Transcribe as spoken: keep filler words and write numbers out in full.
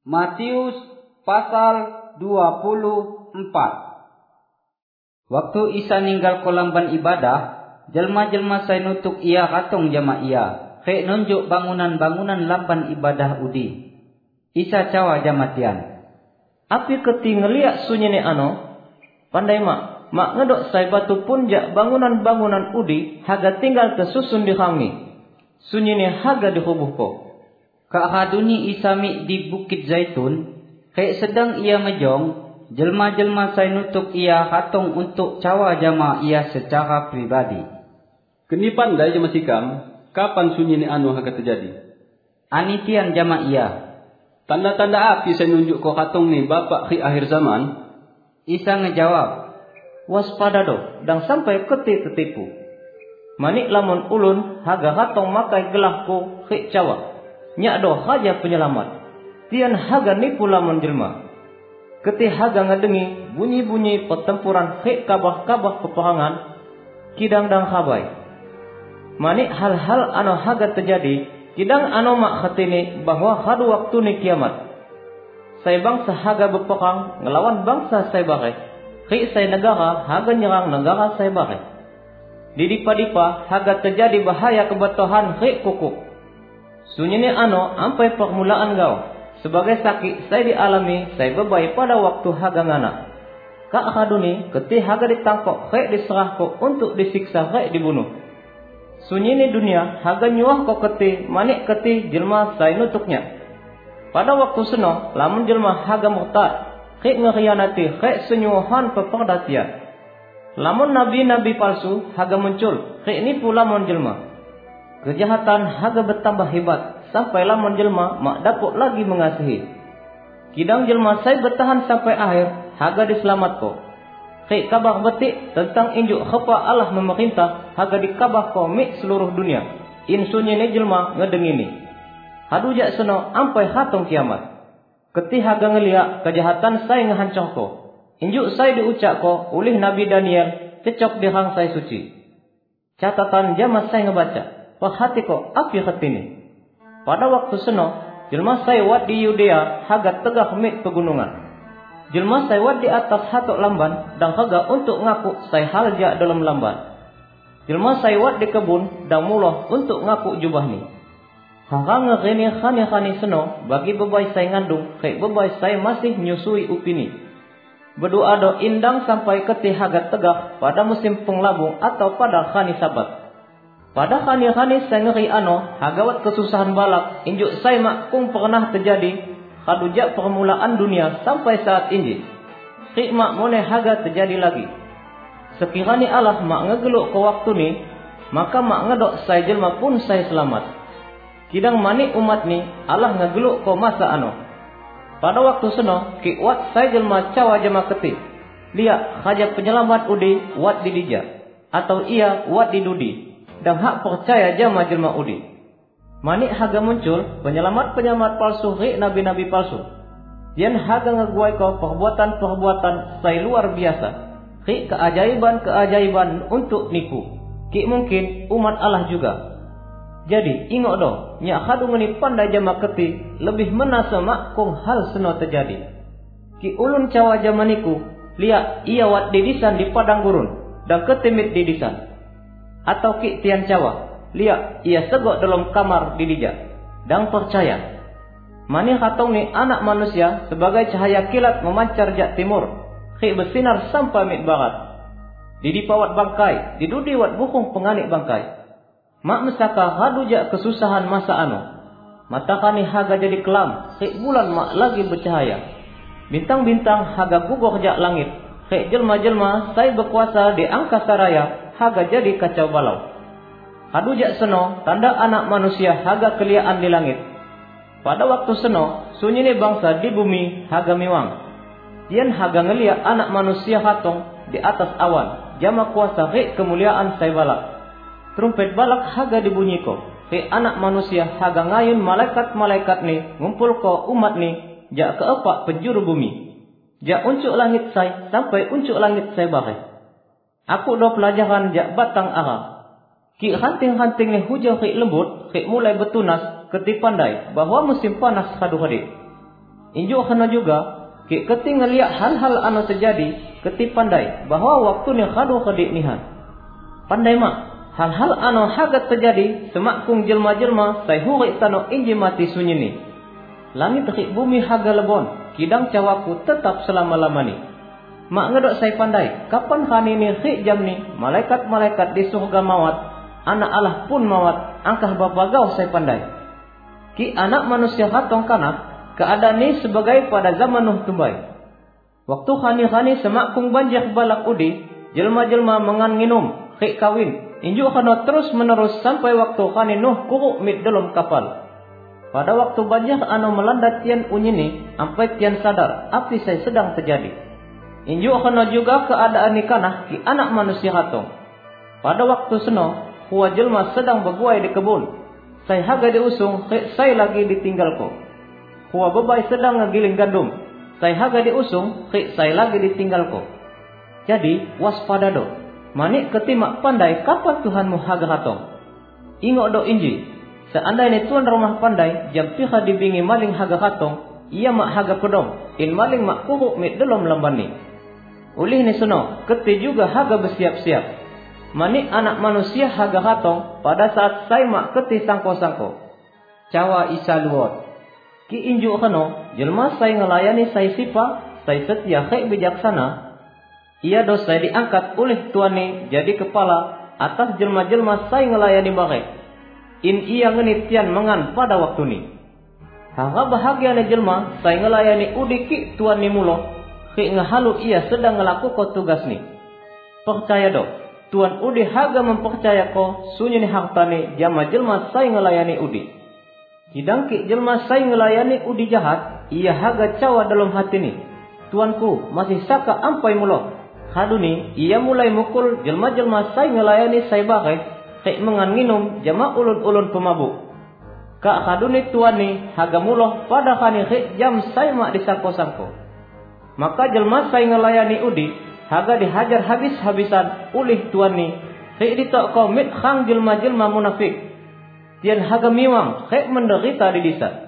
Matius pasal dua puluh empat. Waktu Isa ninggal kolamban ibadah, jelma-jelma sai nutuk ia katong jama ia, kek nunjuk bangunan-bangunan lamban ibadah udi. Isa cawa jama tian, api keti ngeliak sunyene ano, pandai mak, mak ngedok sai batu punjak bangunan-bangunan udi, haga tinggal kesusun di kami, sunyene haga dihubuh ko. Kaakaduni Isa mi di Bukit Zaitun, kek sedang ia mejong, jelma-jelma sai nutuk ia katong untuk cawa jama ia secara pribadi. Keni pandai jama sikam, kapan sunyi ni anu haga terjadi? Anitian jama ia, tanda-tanda api saya nunjuk ko katong ni bapak ki akhir zaman. Isa ngejawab, waspada do, dang sampai keti tertipu. Manik lamun ulun haga katong makai gelah ko ki cawa, nyak do haja penyelamat. Tian haga nipu lamun jelma. Keti haga ngadengi bunyi-bunyi pertempuran ki kabah-kabah peperangan, kidang dang kabai. Manik hal-hal anu haga terjadi, kidang anu mak khatini bahwa hadu waktu ni kiamat. Sai bangsa haga berperang ngelawan bangsa sai bare. Ki sai negara haga nyerang negara sai bare. Di dipa-dipa haga terjadi bahaya kebetohan ki kukuk. Sunyene ano ampai permulaan gau. Sebagai sakit saya dialami, saya bebai pada waktu haga ngana. Kak kaduni keti haga ditangkok, kek diserahko untuk disiksa, kek dibunuh. Sunyi ni dunia haga nyuah ko keti, manik keti jelma saya nutuknya. Pada waktu seno, lamun jelma haga murtad, kek ngerianati, kek senyuhan peperdatian. Lamun nabi-nabi palsu haga muncul, kek nipu lamun jelma. Kejahatan haga bertambah hebat, sampai lamun jelma mak dapat lagi mengasihi. Kidang jelma saya bertahan sampai akhir, haga diselamat ko. Kek kabar betik tentang injuk khapa Allah memerintah, haga dikabar ko mik seluruh dunia. Insunya ni jelma ngedengini. Hadu jak seno ampai hatong kiamat. Keti haga ngeliak kejahatan saya ngehancur ko. Injuk saya diucap ko oleh Nabi Daniel, cecok di hang saya suci. Catatan jama saya ngebaca, perhati ko api ketini. Pada waktu seno, jelma saya wat di Yudea haga tegak mik pegunungan. Jelma saya wat di atas hatok lamban dan haga untuk ngaku saya halja dalam lamban. Jelma saya wat di kebun dan muloh untuk ngaku jubah ni. Haga ngegeni khani-khani seno bagi bebai saya ngandung, kek bebai saya masih menyusui upini. Berdoa do indang sampai keti haga tegak pada musim penglabung atau pada khani sabat. Pada khani-khani saya ngeri ano, hagawat kesusahan balak, injuk saya mak kung pernah terjadi, kadujak permulaan dunia sampai saat ini. Khidmat mulai haga terjadi lagi. Sekiranya Allah mak ngegeluk ke waktu ni, maka mak ngedok saya jelma pun saya selamat. Kidang manik umat ni, Allah ngegeluk ke masa ano. Pada waktu seno, ki wat saya jelma cawa jema keti. Lihat, haja penyelamat udi wat di dija, atau ia wat di dudi. Dan hak percaya jama jelma udi. Manik haga muncul penyelamat-penyelamat palsu, rik nabi-nabi palsu. Dian haga ngeguai kau perbuatan-perbuatan say luar biasa, rik keajaiban-keajaiban untuk nipu. Ki mungkin umat Allah juga. Jadi ingat do, nyak hadu ngeni pandai jama keti lebih menasa mak kong hal seno terjadi. Ki ulun cawa jama niku, lihat ia wat didisan di padang gurun dan ketimit didisan. Atau ki tian cawa, lihat ia segok dalam kamar di dijak, dan percaya. Mani katong ni anak manusia sebagai cahaya kilat memancar jak timur, ki bersinar sampai mit barat. Di dipawat bangkai, di dudi wat bukung penganik bangkai. Mak mesaka hadu jak kesusahan masa anu. Mata kani haga jadi kelam, ki bulan mak lagi bercahaya. Bintang-bintang haga gugur jak langit, ki jelma-jelma saya berkuasa di angkasa raya, haga jadi kacau balau. Hadu jak seno, tanda anak manusia haga keliaan di langit. Pada waktu seno, sunyi ni bangsa di bumi haga miwang. Dian haga ngeliat anak manusia hatong di atas awan, jama kuasa rik kemuliaan say balak. Trumpet balak haga dibunyi ko, rik anak manusia haga ngayun malaikat-malaikat ni, ngumpul ko umat ni, jak keepak penjuru bumi. Jak uncuk langit say, sampai uncuk langit say bare. Aku do pelajaran jak batang ara. Ki hanting-hanting ni hujau ki lembut, ki mulai bertunas, keti pandai bahwa musim panas hadu hadik. Injuk kana juga ki keti ngeliat hal-hal anu terjadi, keti pandai bahwa waktu ni khadu kedik nihan. Pandai mak, hal-hal anu hagat terjadi semakung jelma-jelma sai huri tano inji mati sunyi ni. Langit rik bumi haga lebon, kidang cawaku tetap selama-lamani. Mak ngedok saya pandai, kapan kani ni rik jam ni, malaikat-malaikat di surga mawat, anak Allah pun mawat, angkah bapagau saya pandai. Ki anak manusia hatong kanak, keadaan ni sebagai pada zaman Nuh tumbai. Waktu khani-khani semakung banjir balak udi, jelma-jelma mengan nginum, rik kawin, injuk khana terus menerus sampai waktu khani Nuh kuruk mit dalam kapal. Pada waktu banjir anu melanda tian unyini, sampai tian sadar, api saya sedang terjadi. Injuk khana juga keadaan ni kanah ki anak manusia hatong. Pada waktu seno, huwa jelma sedang berbuai di kebun. Saya haga diusung, rik saya lagi ditinggalko. Huwa bebai sedang ngegiling gandum. Saya haga diusung, rik saya lagi ditinggalko. Jadi, waspada do. Manik ketimak pandai kapan Tuhanmu haga hatong. Ingok do inji. Seandainya tuan rumah pandai, jam piha dibingi maling haga hatong, ia mak haga pedom. In maling mak kuruk mit dalam lamban ni. Ulih ni seno, keti juga haga bersiap-siap. Manik anak manusia haga hatong pada saat saya mak keti sangko-sangko. Cawa Isa luot. Ki injuk khano, jelma saya ngelayani saya sipa, saya setia khek bijaksana. Ia dos saya diangkat oleh Tuhan ni jadi kepala atas jelma-jelma saya ngelayani bagai. In ia ngenitian mengan pada waktu ni. Haga bahagia ni jelma saya ngelayani udiki Tuhan ni mulo. Khek ngehalu ia sedang ngelakukan tugas ni. Percaya do, Tuhan udi haga mempercaya ko sunyi ni harta ni jama jelma saya ngelayani udi. Hidang ki jelma saya ngelayani udi jahat, ia haga cawa dalam hati ni. Tuanku masih saka ampai mulo. Hadu ni ia mulai mukul jelma-jelma saya ngelayani saya bagai, khek mengan nginum jama ulun-ulun pemabuk. Kak hadu ni tuan ni haga mulo pada kani khek jam saya mak disangko-sangko. Maka jelma saya ngelayani udi haga dihajar habis-habisan ulih tuan ni. Khek ditok ko mit khang jelma-jelma munafik. Tian haga miwang khek menderita di disa.